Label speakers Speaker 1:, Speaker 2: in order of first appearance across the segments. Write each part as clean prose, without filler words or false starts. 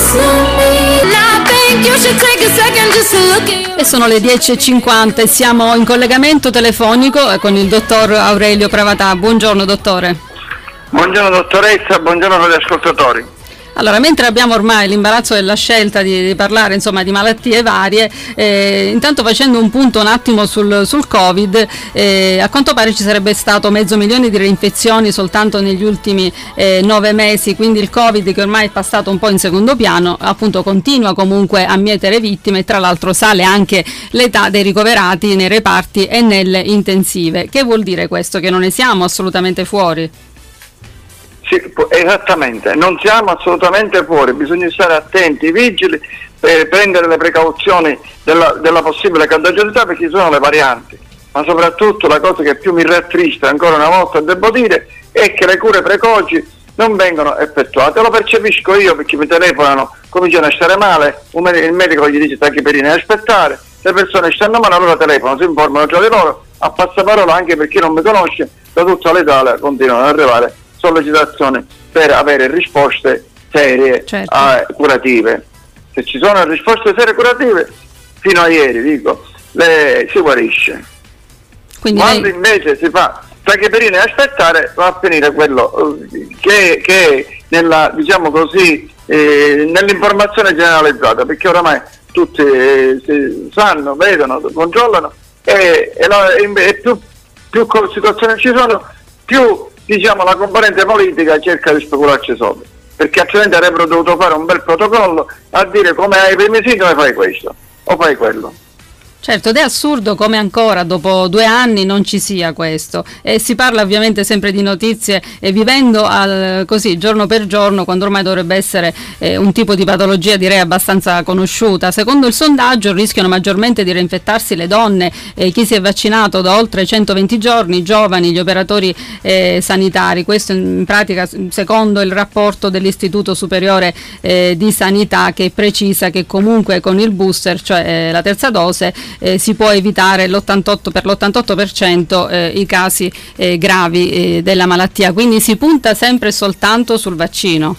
Speaker 1: E sono le 10:50 e siamo in collegamento telefonico con il dottor Aurelio Pravatà. Buongiorno dottore.
Speaker 2: Buongiorno dottoressa, buongiorno agli ascoltatori.
Speaker 1: Allora, mentre abbiamo ormai l'imbarazzo della scelta di parlare insomma di malattie varie, intanto facendo un punto un attimo sul Covid, a quanto pare ci sarebbe stato 500.000 di reinfezioni soltanto negli ultimi 9 mesi, quindi il Covid, che ormai è passato un po' in secondo piano, appunto continua comunque a mietere vittime, e tra l'altro sale anche l'età dei ricoverati nei reparti e nelle intensive. Che vuol dire questo? Che non ne siamo assolutamente fuori?
Speaker 2: Sì, esattamente, non siamo assolutamente fuori, bisogna stare attenti, vigili, per prendere le precauzioni della possibile contagiosità, perché ci sono le varianti, ma soprattutto la cosa che più mi rattrista ancora una volta, devo dire, è che le cure precoci non vengono effettuate. Lo percepisco io, perché mi telefonano, cominciano a stare male, il medico gli dice tachipirina e aspettare, le persone stanno male, allora telefonano, si informano tra di loro, a passaparola, anche per chi non mi conosce, da tutta l'Italia continuano ad arrivare sollecitazioni per avere risposte serie,
Speaker 1: certo,
Speaker 2: curative. Se ci sono risposte serie curative, fino a ieri dico, si guarisce.
Speaker 1: Quindi
Speaker 2: quando invece si fa tachipirina e aspettare, va a finire quello che nella, diciamo così, nell'informazione generalizzata, perché oramai tutti sanno, vedono, controllano, e più situazioni ci sono, più, diciamo, la componente politica cerca di specularci sopra, perché altrimenti avrebbero dovuto fare un bel protocollo a dire come ai primi sintomi fai questo o fai quello.
Speaker 1: Certo, ed è assurdo come ancora dopo 2 anni non ci sia questo, e si parla ovviamente sempre di notizie, e vivendo così giorno per giorno, quando ormai dovrebbe essere un tipo di patologia direi abbastanza conosciuta. Secondo il sondaggio rischiano maggiormente di reinfettarsi le donne, chi si è vaccinato da oltre 120 giorni, i giovani, gli operatori sanitari. Questo in pratica secondo il rapporto dell'Istituto Superiore di Sanità, che precisa che comunque con il booster, cioè la terza dose, si può evitare per l'88% i casi gravi della malattia, quindi si punta sempre e soltanto sul vaccino.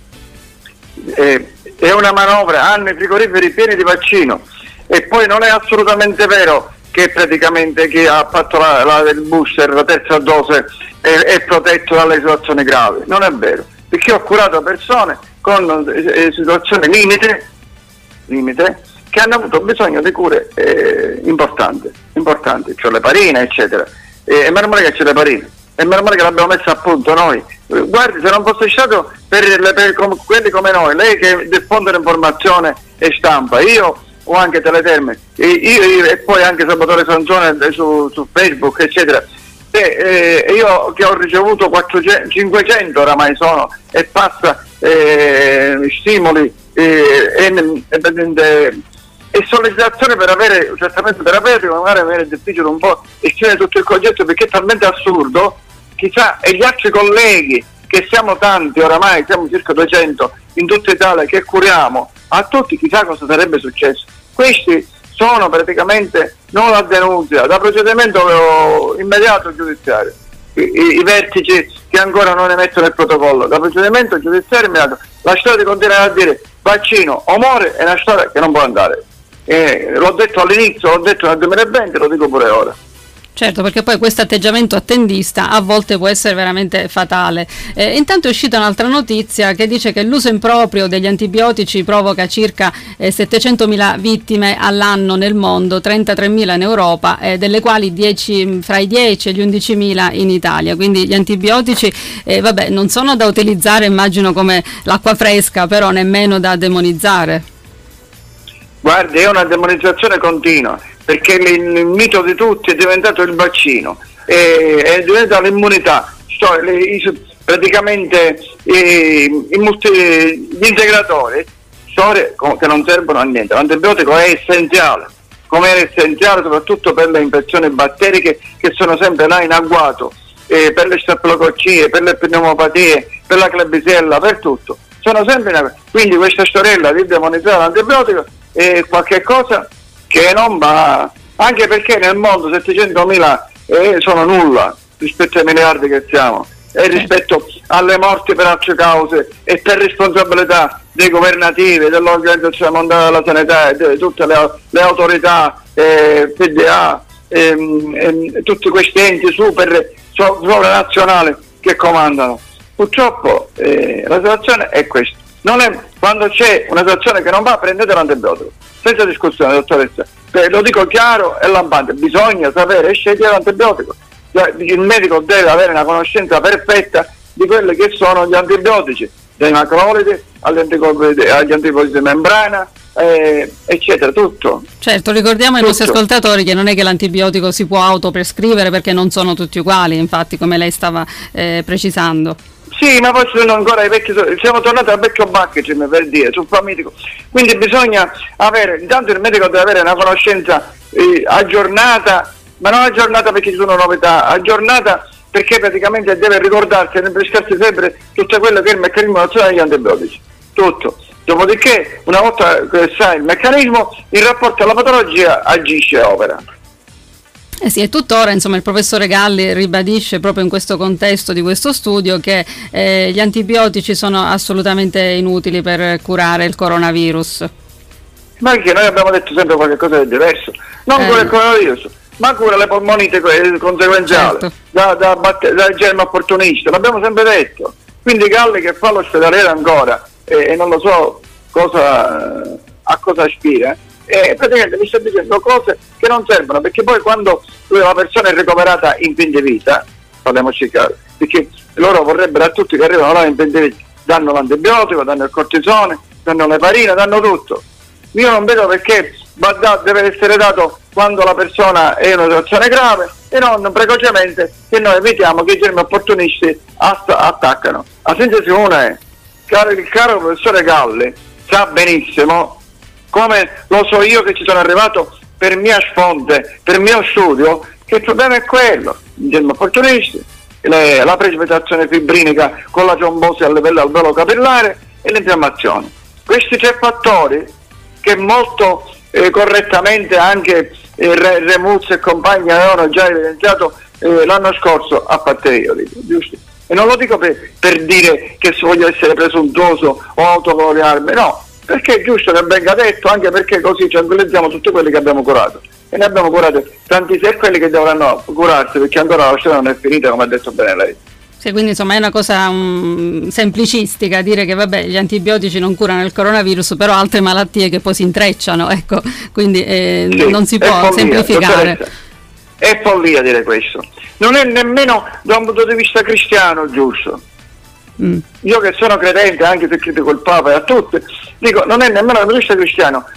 Speaker 2: È una manovra, hanno i frigoriferi pieni di vaccino, e poi non è assolutamente vero che praticamente chi ha fatto il booster, la terza dose, è protetto dalle situazioni gravi. Non è vero, perché ho curato persone con situazioni limite, che hanno avuto bisogno di cure importanti, cioè le parine, eccetera. E meno male che c'è le parine, e meno male che l'abbiamo messa a punto noi. Guardi, se non fosse stato per quelli come noi, lei che diffonde informazione e stampa, io o anche Teleterme, io e poi anche Salvatore Sansone su Facebook, eccetera, io che ho ricevuto 500 oramai sono, e passa stimoli e sollecitazione per avere un trattamento terapeutico, magari è difficile un po' esprimere tutto il concetto, perché è talmente assurdo. Chissà, e gli altri colleghi, che siamo tanti oramai, siamo circa 200 in tutta Italia, che curiamo, a tutti chissà cosa sarebbe successo. Questi sono praticamente non la denunzia, da procedimento immediato giudiziario, i vertici che ancora non emettono il protocollo, da procedimento giudiziario immediato. La storia di continuare a dire vaccino o muore è una storia che non può andare. L'ho detto all'inizio, l'ho detto nel 2020, lo dico pure ora.
Speaker 1: Certo, perché poi questo atteggiamento attendista a volte può essere veramente fatale. Intanto è uscita un'altra notizia che dice che l'uso improprio degli antibiotici provoca circa 700.000 vittime all'anno nel mondo, 33.000 in Europa, delle quali fra i 10 e gli 11.000 in Italia. Quindi gli antibiotici non sono da utilizzare, immagino, come l'acqua fresca, però nemmeno da demonizzare.
Speaker 2: Guardi, è una demonizzazione continua, perché il mito di tutti è diventato il vaccino, è diventata l'immunità, praticamente gli integratori, storie che non servono a niente. L'antibiotico è essenziale, come era essenziale soprattutto per le infezioni batteriche, che sono sempre là in agguato, per le staffilococcie, per le pneumopatie, per la Klebsiella, per tutto, sono sempre in agguato. Quindi questa storiella di demonizzare l'antibiotico è qualche cosa che non va, anche perché nel mondo 700.000 sono nulla rispetto ai miliardi che siamo, e rispetto alle morti per altre cause e per responsabilità dei governativi, dell'Organizzazione Mondiale della Sanità e di tutte le autorità, PDA, tutti questi enti sovranazionali che comandano. Purtroppo la situazione è questa. Non è, quando c'è una situazione che non va, prendete l'antibiotico, senza discussione, dottoressa. Lo dico chiaro e lampante, bisogna sapere scegliere l'antibiotico. Il medico deve avere una conoscenza perfetta di quelli che sono gli antibiotici, dai macrolidi agli antibiotici di membrana, eccetera, tutto.
Speaker 1: Certo, ricordiamo ai nostri ascoltatori che non è che l'antibiotico si può autoprescrivere, perché non sono tutti uguali, infatti, come lei stava precisando.
Speaker 2: Sì, ma poi sono ancora i vecchi, siamo tornati al vecchio backaging, per dire, sul famitico. Quindi bisogna avere, intanto il medico deve avere una conoscenza aggiornata, ma non aggiornata perché ci sono novità, aggiornata perché praticamente deve ricordarsi e rinfrescarsi sempre tutto quello che è il meccanismo d'azione degli antibiotici, tutto. Dopodiché, una volta che sai il meccanismo, in rapporto alla patologia agisce e opera.
Speaker 1: Sì, e tuttora insomma il professore Galli ribadisce proprio in questo contesto di questo studio che gli antibiotici sono assolutamente inutili per curare il coronavirus.
Speaker 2: Ma anche noi abbiamo detto sempre qualcosa di diverso, non cura il coronavirus, ma cura le polmonite conseguenziali, certo, da germe opportuniste, l'abbiamo sempre detto. Quindi Galli, che fa l'ospedaliere ancora e non lo so a cosa aspira, praticamente mi sta dicendo cose che non servono, perché poi quando la persona è ricoverata in fin di vita, parliamoci chiaro, perché loro vorrebbero a tutti che arrivano là in fin di vita, danno l'antibiotico, danno il cortisone, danno l'eparina, danno tutto. Io non vedo perché deve essere dato quando la persona è in una situazione grave e non precocemente, che noi evitiamo che i germi opportunisti attaccano. La sintesi una è, il caro professore Galli sa benissimo, come lo so io che ci sono arrivato per mia sfonte, per mio studio, che il problema è quello: i germi opportunisti, la precipitazione fibrinica con la trombosi a livello alveolo capillare e l'infiammazione. Questi tre fattori che molto correttamente anche Remuzzi e compagni avevano già evidenziato l'anno scorso, a parte io, dico, giusto? E non lo dico per dire che voglio essere presuntuoso o autogloriarmi, no, perché è giusto che venga detto, anche perché così tranquillizziamo tutti quelli che abbiamo curato, e ne abbiamo curati tantissimi, e quelli che dovranno curarsi, perché ancora la storia non è finita, come ha detto bene lei.
Speaker 1: Sì, quindi insomma è una cosa semplicistica dire che vabbè, gli antibiotici non curano il coronavirus, però altre malattie che poi si intrecciano, ecco, quindi sì, non si può follia, semplificare.
Speaker 2: È follia dire questo, non è nemmeno da un punto di vista cristiano giusto. Io che sono credente, anche se critico il Papa e a tutti, dico, non è nemmeno da un punto di vista cristiano,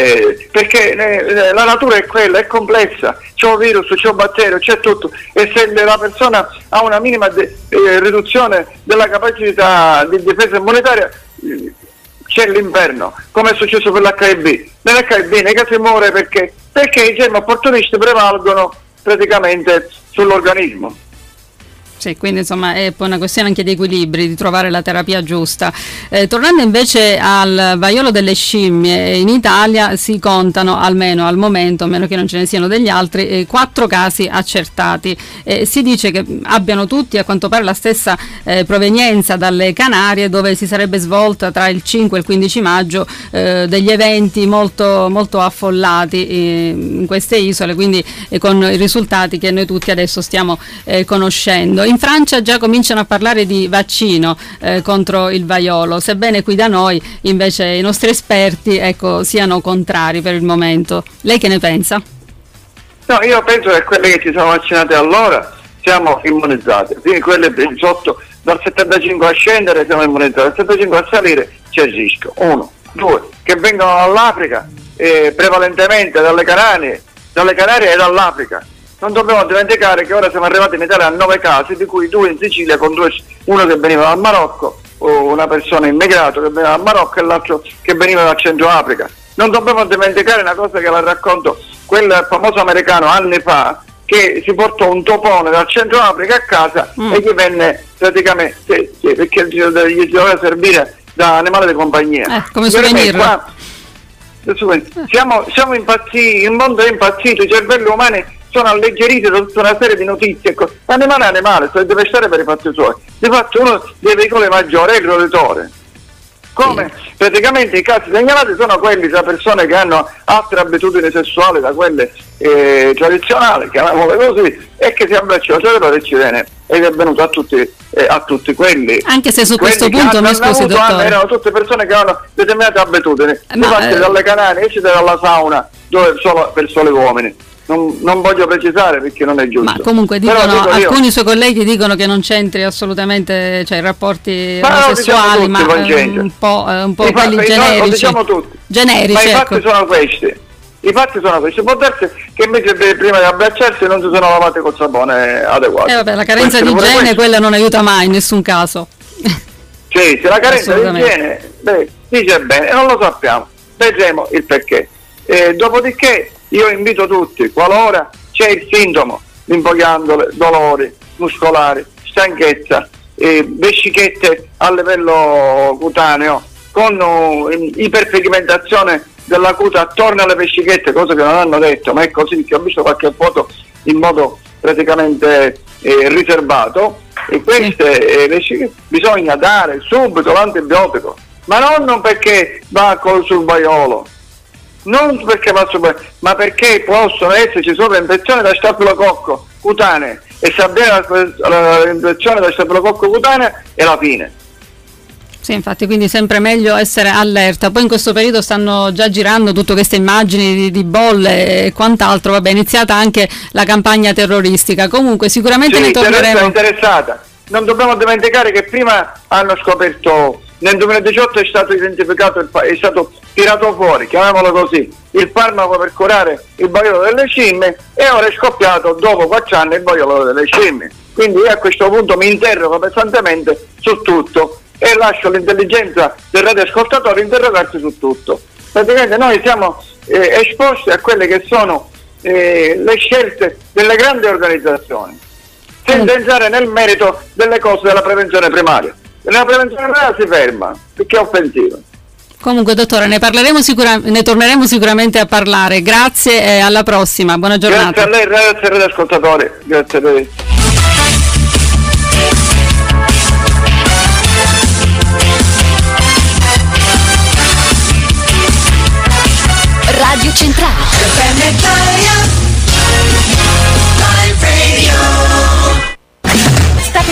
Speaker 2: perché la natura è quella, è complessa, c'è un virus, c'è un batterio, c'è tutto, e se la persona ha una minima riduzione della capacità di difesa immunitaria, c'è l'inferno, come è successo per l'HIV. Nell'HIV neanche si muore perché i germi opportunisti prevalgono praticamente sull'organismo.
Speaker 1: Sì, quindi insomma è poi una questione anche di equilibri, di trovare la terapia giusta. Tornando invece al vaiolo delle scimmie, in Italia si contano, almeno al momento, a meno che non ce ne siano degli altri, 4 casi accertati. Si dice che abbiano tutti a quanto pare la stessa provenienza dalle Canarie, dove si sarebbe svolta tra il 5 e il 15 maggio degli eventi molto, molto affollati in queste isole, quindi con i risultati che noi tutti adesso stiamo conoscendo. In Francia già cominciano a parlare di vaccino contro il vaiolo, sebbene qui da noi invece i nostri esperti siano contrari per il momento. Lei che ne pensa?
Speaker 2: No, io penso che quelli che ci sono vaccinati allora siamo immunizzati, quindi quelli dal 75 a scendere siamo immunizzati, dal 75 a salire c'è il rischio. 1, 2, che vengono dall'Africa, prevalentemente dalle Canarie e dall'Africa. Non dobbiamo dimenticare che ora siamo arrivati in Italia a 9 casi, di cui 2 in Sicilia, con uno che veniva dal Marocco, o una persona immigrato che veniva dal Marocco, e l'altro che veniva dal Centro Africa. Non dobbiamo dimenticare una cosa che la racconto, quel famoso americano anni fa, che si portò un topone dal Centro Africa a casa e gli venne praticamente, perché gli doveva servire da animale di compagnia.
Speaker 1: Come souvenir.
Speaker 2: Siamo impazziti, il mondo è impazzito, i cervelli umani sono alleggeriti da tutta una serie di notizie. L'animale è animale, deve stare per i fatti suoi. Di fatto uno dei veicoli maggiori è il roditore. Come praticamente i casi segnalati sono quelli tra persone che hanno altre abitudini sessuali da quelle tradizionali, chiamiamole così, e che si abbracciano e ci viene, ed è venuto a tutti quelli.
Speaker 1: Anche se su questo punto, mi scusi dottore,
Speaker 2: erano tutte persone che hanno determinate abitudini, parte dalle canane, esce dalla sauna, dove solo per soli uomini. Non voglio precisare perché non è giusto.
Speaker 1: Ma comunque alcuni suoi colleghi dicono che non c'entri assolutamente, cioè, i rapporti omosessuali, ma un po' quelli generici. Lo diciamo tutti. Generici,
Speaker 2: ma i fatti sono questi. Può darsi che invece prima di abbracciarsi non si sono lavati col sapone adeguato.
Speaker 1: Vabbè, la carenza di igiene quella non aiuta mai in nessun caso.
Speaker 2: Sì, se la carenza di igiene dice bene, non lo sappiamo. Vedremo il perché. Dopodiché io invito tutti, qualora c'è il sintomo di impogliandole, dolori muscolari, stanchezza, vescichette a livello cutaneo, con iperpigmentazione della cute attorno alle vescichette, cosa che non hanno detto, ma è così, che ho visto qualche foto in modo praticamente riservato, e queste vescichette bisogna dare subito l'antibiotico, ma non perché va sul vaiolo, non perché va sul, ma perché possono esserci sovrainfezioni da stafilococco cutanee, e se avviene l'infezione da stafilococco cutaneo è la fine.
Speaker 1: Sì, infatti, quindi sempre meglio essere allerta. Poi in questo periodo stanno già girando tutte queste immagini di bolle e quant'altro. Vabbè, è iniziata anche la campagna terroristica. Comunque sicuramente ne torneremo.
Speaker 2: Interessata. Non dobbiamo dimenticare che prima hanno scoperto, nel 2018 è stato identificato, è stato tirato fuori, chiamiamolo così, il farmaco per curare il vaiolo delle scimmie, e ora è scoppiato dopo 4 anni il vaiolo delle scimmie. Quindi io a questo punto mi interrogo pesantemente su tutto e lascio l'intelligenza del radioascoltatore interrogarsi su tutto. Praticamente noi siamo esposti a quelle che sono le scelte delle grandi organizzazioni, senza entrare nel merito delle cose della prevenzione primaria. La prevenzione primaria si ferma perché è offensiva.
Speaker 1: Comunque dottore, ne torneremo sicuramente a parlare. Grazie e alla prossima, buona giornata.
Speaker 2: Grazie a lei, grazie agli ascoltatori, grazie a lei.